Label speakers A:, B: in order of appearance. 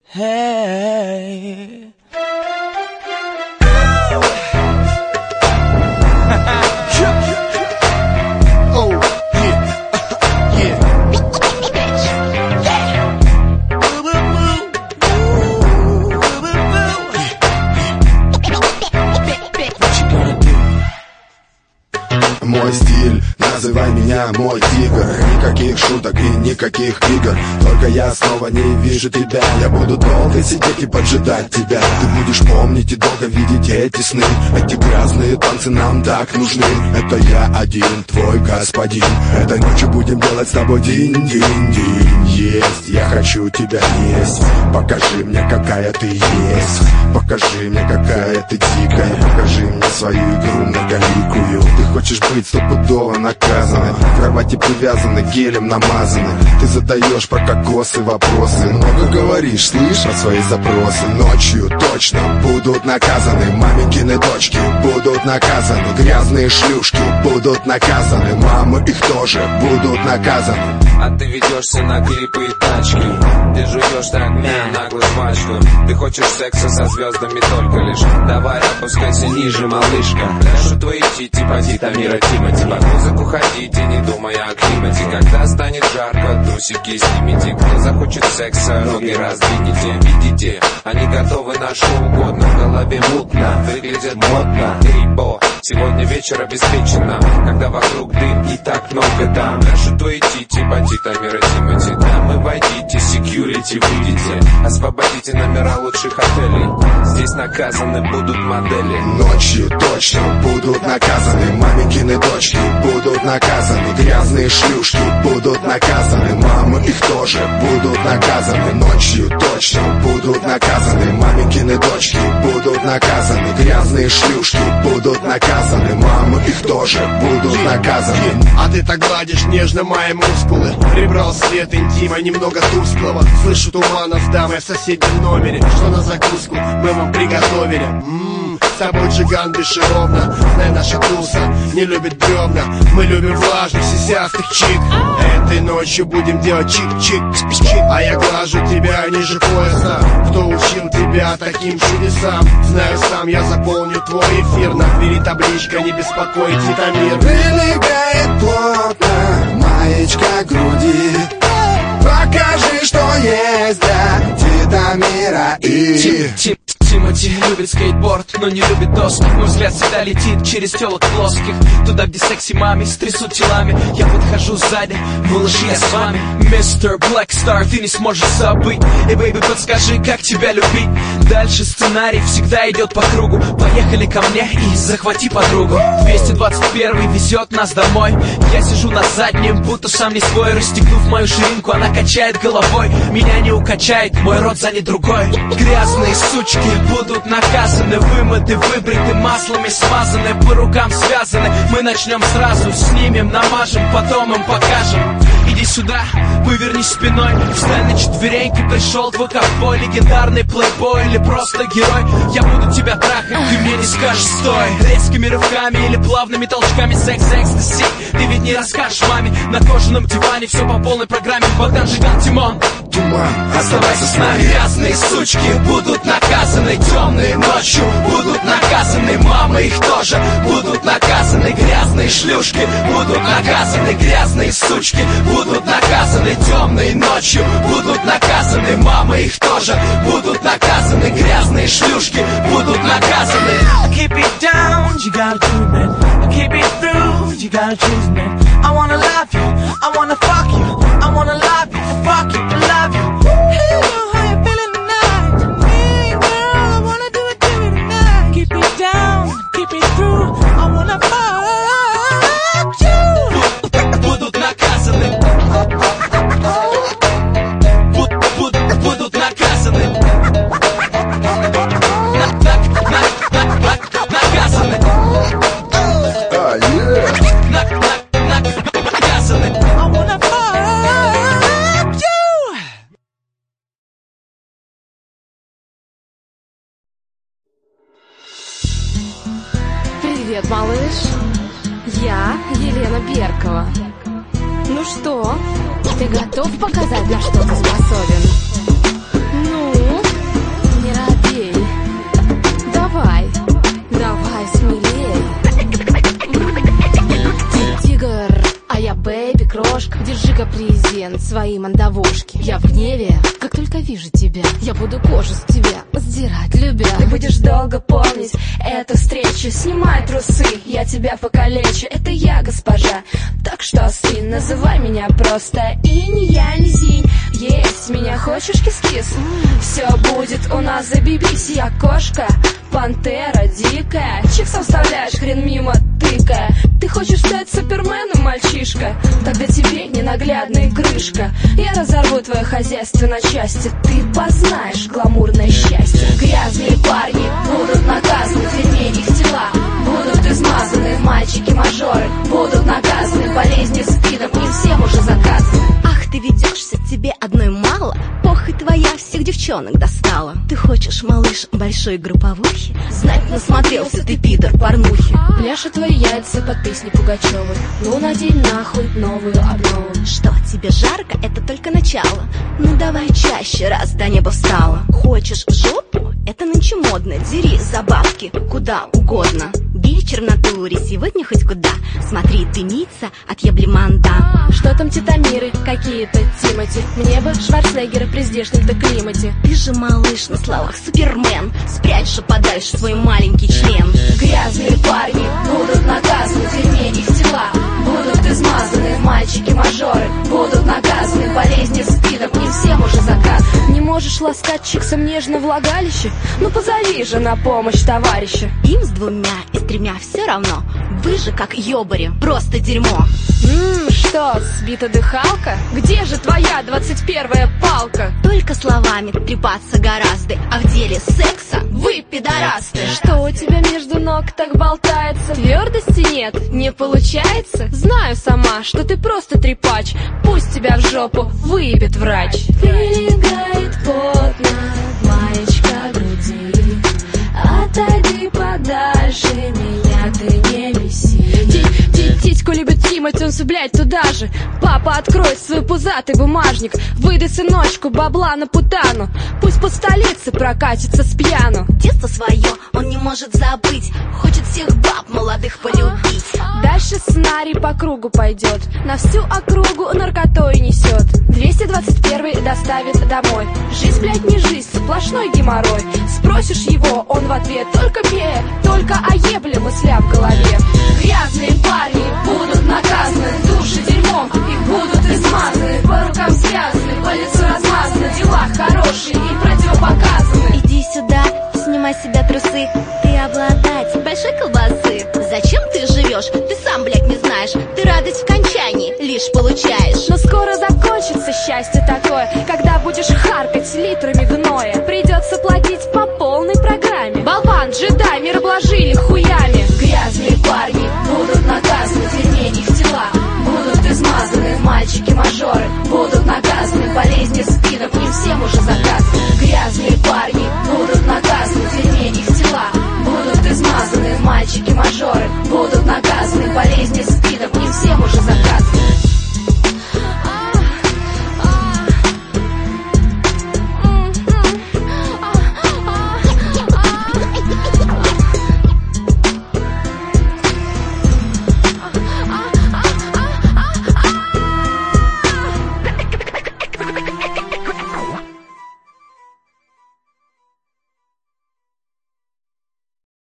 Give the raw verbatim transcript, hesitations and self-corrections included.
A: Hey.
B: Oh, yeah, yeah. Мой стиль, называй меня мой тигр. Никаких шуток и никаких игр. Только я снова не вижу тебя. Я буду долго сидеть и поджидать тебя. Ты будешь помнить и долго видеть эти сны. Эти грязные танцы нам так нужны. Это я один, твой господин. Этой ночью будем делать с тобой динь-динь-динь. Есть, я хочу тебя есть. Покажи мне, какая ты есть. Покажи мне, какая ты дикая. Покажи мне свою игру многоликую. Ты хочешь быть стопудово наказаны. В кровати привязаны, гелем намазаны. Ты задаешь про кокосы вопросы. Много говоришь, слышь, про свои запросы. Ночью точно будут наказаны. Маменькины дочки будут наказаны. Грязные шлюшки будут наказаны. Мамы их тоже будут наказаны.
C: А ты ведешься на клипы и тачки. Ты жуешь так мя, наглую жвачку. Ты хочешь секса со звездами только лишь. Давай опускайся ниже, малышка. Пляшут твои тити, поди, Тамира, Тимати. Под музыку ходите, не думая о климате. Когда станет жарко, трусики снимите. Кто захочет секса, ноги раздвинете. Видите, они готовы на что угодно. В голове мутно, выглядят модно. Рибо, сегодня вечер обеспечено. Когда вокруг дым и так много дам. Пляшут твои тити, поди, Тамира, Тимати. Дамы, войдите, секьюрити, выйдите. Освободите номера лучших отелей. Здесь наказаны будут модели.
B: Ночью точно будут наказаны. Маменькины дочки будут наказаны. Грязные шлюшки будут наказаны. Мамы их тоже будут наказаны. Ночью точно будут наказаны. Маменькины дочки будут наказаны. Грязные шлюшки будут наказаны. Мамы их тоже будут наказаны.
D: А ты так гладишь нежно мои мускулы. Прибрал свет интима немного тусклого. Слышу тумана с дамой в соседнем номере. Что на закуску мы вам приготовили. Ммм, с тобой джиган бесшеровно. Знай, наша туса не любит бревна. Мы любим влажных, сисястых чик. Этой ночью будем делать чик-чик-чик. А я глажу тебя ниже пояса. Кто учил тебя таким чудесам? Знаю сам, я заполню твой эфир. На двери табличка, не беспокойте, Тамир.
B: Прилегает плотно маечка груди. Покажи, что есть для Титамира и...
A: Тимати любит скейтборд, но не любит доски. Мой взгляд всегда летит через телок плоских. Туда, где секси мами стрясут телами. Я подхожу сзади, малыш, я с вами. Мистер Блэкстар, ты не сможешь забыть. Эй, бэйби, подскажи, как тебя любить. Дальше сценарий всегда идет по кругу. Поехали ко мне и захвати подругу. двести двадцать первый везет нас домой. Я сижу на заднем, будто сам не свой. Расстегнув мою ширинку, она качает головой. Меня не укачает, мой рот занят другой. Грязные сучки будут наказаны, вымыты, выбриты, маслами смазаны, по рукам связаны. Мы начнем сразу, снимем, намажем, потом им покажем. Иди сюда, повернись спиной. Встань на четвереньки, пришел твой ковбой. Легендарный плейбой или просто герой. Я буду тебя трахать, ты мне не скажешь стой. Резкими рывками или плавными толчками. Секс, экстаси, ты ведь не расскажешь маме. На кожаном диване все по полной программе. Богдан, Жиган, Тимон.
B: Туман,
A: оставайся с нами. Грязные сучки будут наказаны. Темные ночью будут наказаны. Мамы их тоже будут наказаны. Грязные шлюшки будут наказаны. Грязные сучки будут наказаны. Темные ночью будут наказаны. Мамы их тоже будут наказаны. Грязные шлюшки будут наказаны. Keep it down, you gotta do it. Keep it through, you gotta choose me. I wanna love you, I wanna fuck you. I wanna love you, fuck you, love you. Hey, how you feeling tonight? Hey girl, I wanna do it to you tonight. Keep it down, keep it through. I wanna fuck you. Будут наказаны. Будут наказаны. Наказаны.
B: А, е.
A: Наказаны. I wanna fuck you.
E: Привет, малыш. Я Елена Беркова. Ну что, ты готов показать, на что ты способен? Ну? свои мандавошки. Я в гневе, как только вижу тебя, я буду кожу с тебя сдирать, любя.
F: Ты будешь долго помнить эту встречу. Снимай трусы, я тебя покалечу. Это я, госпожа, так что остынь. Называй меня просто Инь, я не Зинь. Есть меня хочешь, кис-кис? Все будет у нас, забибись. Я кошка, пантера дикая. Чиксом вставляешь, хрен мимо тыкая. Ты хочешь стать суперменом, мальчишка? Тогда тебе ненаглядная крышка. Я разорву твое хозяйство на части. Ты познаешь гламурное счастье. Грязные парни будут наказаны, вернее их тела будут измазаны. Мальчики-мажоры будут наказаны. Болезни спидом им всем уже заказаны.
G: Ах, ты ведешься, тебе одной мало. Похоть твоя всех девчонок достала. Ты хочешь, малыш, большой групповухи? Знать насмотрелся ты, пидор, порнухи.
F: Пляшут твои яйца под песни Пугачевой. Ну надень нахуй новую обнову.
G: Что, тебе жарко? Это только начало. Ну давай чаще, раз до неба встала. Хочешь в жопу? Это нынче модно. Дери за бабки куда угодно. Вечер в натуре, сегодня хоть куда. Смотри, дымится, отъебли манда.
F: Что там титамиры какие-то, Тимати? Мне бы Шварценеггера при здешнем-то климате.
G: Ты же, малыш, на словах супермен. Спрячь же подальше свой маленький член.
F: Грязные парни будут наказаны, вернее их тела будут измазаны. Мальчики-мажоры будут наказаны. Болезни спидом им всем уже заказаны. Не можешь ласкать чиксом нежно влагалище? Ну позови же на помощь товарища.
G: Им с двумя и с тремя все равно. Вы же как ёбари, просто дерьмо.
F: Ммм, что, сбита дыхалка? Где же твоя двадцать первая палка?
G: Только словами трепаться гораздо, а в деле секса вы пидорасты.
F: Что у тебя между ног так болтается? Твердости нет, не получается? Знаю сама, что ты просто трепач. Пусть тебя в жопу выебет врач. Прилегает плотно маечка груди. Отойди подальше, меня ты не меси. Титьку любит Тимати, он все, блядь, туда же. Папа, открой свой пузатый бумажник. Выдай сыночку бабла на путану. Пусть по столице прокатится с пьяну.
G: Детство свое он не может забыть. Хочет всех баб молодых полюбить.
F: Дальше сценарий по кругу пойдет. На всю округу наркотой несет. двести двадцать первый доставит домой. Жизнь, блядь, не жизнь, сплошной геморрой. Спросишь его, он в ответ только пе. Только о ебле мысля в голове. Грязные парни будут наказаны. Души дерьмом, их будут измазаны. По рукам связаны, по лицу размазаны. Дела хорошие и противопоказаны.
G: Иди сюда, снимай с себя трусы. Ты обладатель большой колбасы. Зачем ты живешь? Ты сам, блядь, не знаешь. Ты радость в кончании лишь получаешь.
F: Но скоро закончится счастье такое, когда будешь харкать литрами гноя. Придется платить по полной программе. Болван, джедай, мир обложили хуями. Грязные парни будут наказаны, вернее их тела будут измазаны. Мальчики-мажоры будут наказаны. Болезни